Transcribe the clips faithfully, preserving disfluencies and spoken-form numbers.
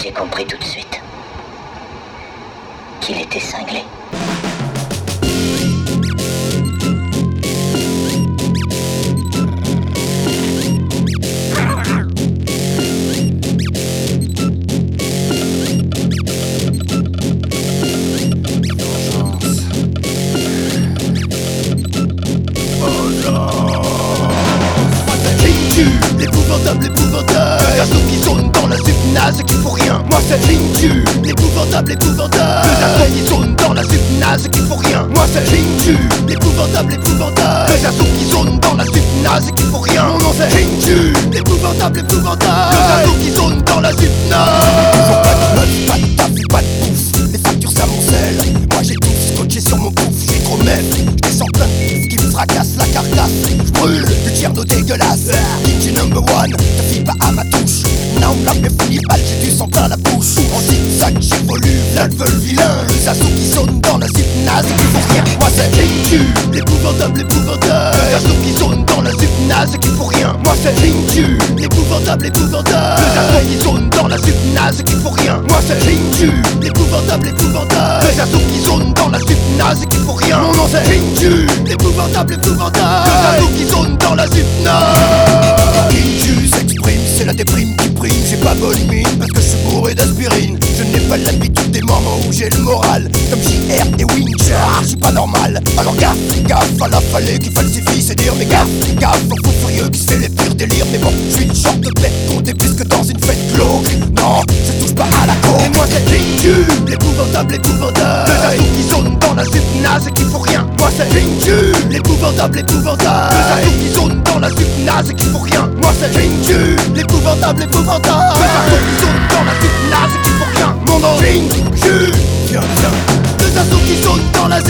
j'ai compris tout de suite qu'il était cinglé. L'épouvantable, épouvantable, deux garçons qui zone dans la subnase qui font rien. Moi c'est Ringu, l'épouvantable, épouvantable, deux garçons qui zone dans la subnase qui font rien. Moi c'est Ringu, l'épouvantable, épouvantable, deux garçons qui zone dans la subnase qui font rien. Mon nom c'est Ringu, l'épouvantable, épouvantable, deux garçons qui zone dans la subnase. Ils ont pas de meuf, pas de taf et pas de bouffe, les factures s'amoncellent. Moi j'ai tout scotché sur mon pouf, j'ai trop même. J'descends plein de pifs qui me fracassent la carcasse. J'brûle du tierno dégueulasse. Ninja number one, te fie pas à ma touche. Non, la me finir mal, j'ai du sang plein la bouche. En zigzag j'évolue, là le veulent vilain. Les assauts qui sonnent dans la subnase qui font rien. Moi c'est Ringu, l'épouvantable, épouvantable, les assauts qui sonnent dans la subnase qui font rien. Moi c'est Ringu, l'épouvantable, épouvantable, les assauts qui sonnent dans la subnase qui font rien. Moi c'est Ringu, l'épouvantable, épouvantable, les assauts qui sonnent dans la subnase qui font rien. Mon nom c'est Ringu, l'épouvantable, épouvantable, les assauts qui sonnent dans la subnase. Ringu s'exprime, c'est la déprime qui prime. J'ai pas bonne mine parce que je suis bourré d'aspirine. Je n'ai pas l'habitude des moments où j'ai le moral comme J R et Wincher, je suis pas normal. Alors gaffe, gaffe à la fallait qui falsifie ses dires. Mais gaffe, gaffe au fou furieux qui se fait les pires délires. Mais bon, je suis le genre de bête compté plus que dans une fête glauque. Non, je touche pas à la coke. Et moi c'est Ringu, l'épouvantable, épouvantable, deux assauts qui zone dans la subnase qui font rien. Moi c'est Ringu, l'épouvantable, épouvantable, deux assauts qui zone dans la subnase qui font rien. Moi c'est Ringu, l'épouvantable, épouvantable, deux assauts qui zone dans la subnase qui font rien. Mon nom Ringu, viens, viens, deux assauts qui zone dans la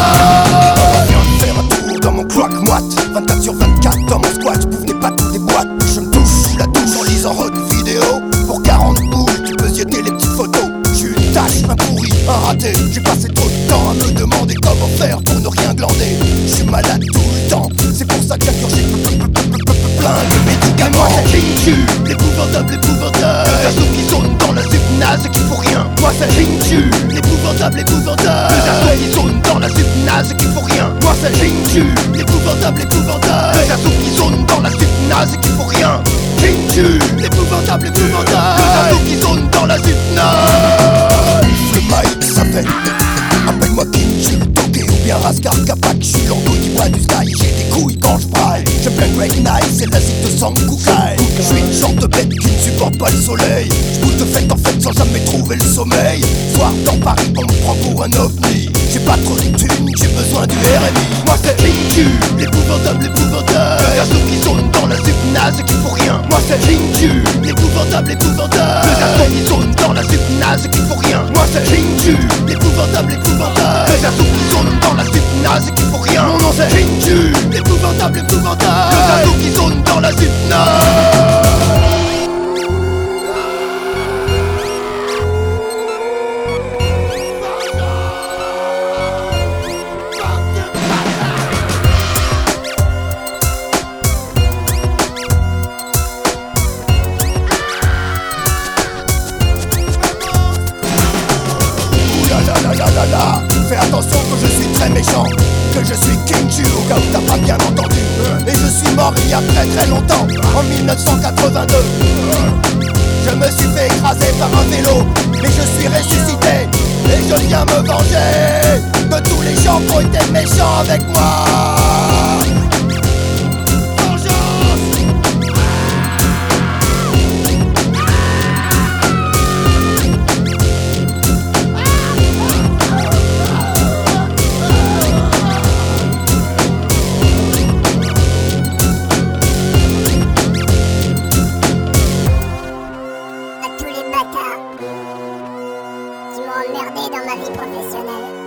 subnase. Viens faire un tour dans mon croque-moite, vingt-quatre sur vingt-quatre dans mon squat. J'pouvais pas toutes les boîtes, je me touche la douche en lisant rock vidéo. Pour quarante boules, tu peux zioter les petites photos. J'suis une tâche, un pourri, un raté. J'ai passé trop de temps à me demander comment faire pour ne rien glander. J'suis malade tout le temps, c'est pour ça que j'ai plein de médicaments. Moi c'est Ringu, l'épouvantable, épouvantable, deux assauts qui zone dans la subnase qui font rien. Moi c'est Ringu, l'épouvantable, épouvantable, deux assauts qui zone dans la subnase qui font rien. Moi c'est Ringu, l'épouvantable, épouvantable, deux assauts qui zone dans la subnase qui font rien. Ringu, l'épouvantable, épouvantable, deux assauts qui zone dans la subnase. Le mic ça fait, appelle-moi Kinju, Toké ou bien Raskar Kapak. J'suis l'ango qui boit du sky, j'ai des couilles quand j'braille. J'aime bien Great Night, c'est la zig de Sankukai. J'suis une genre de bête qui ne supporte pas le soleil. J'bouge de fête en fête sans jamais trouver le sommeil. Soir dans Paris, on me prend pour un ovni. J'ai pas trop de thunes, j'ai besoin du R M I. Moi c'est Ringu, l'épouvantable, épouvantable, deux assauts qui zone dans la subnase qui font rien. Moi c'est Ringu, l'épouvantable, épouvantable, deux assauts qui zone dans la subnase qui font rien. Moi c'est Ringu, l'épouvantable, épouvantable, deux assauts qui zone dans la subnase qui font rien. Mon nom c'est Ringu, l'épouvantable, épouvantable, deux assauts qui zone dans la subnase. Fais attention que je suis très méchant, que je suis Kinju au cas où t'as pas bien entendu. Et je suis mort il y a très très longtemps, en mille neuf cent quatre-vingt-deux. Je me suis fait écraser par un vélo, mais je suis ressuscité. Et je viens me venger de tous les gens qui ont été méchants avec moi. Qui m'ont emmerdé dans ma vie professionnelle.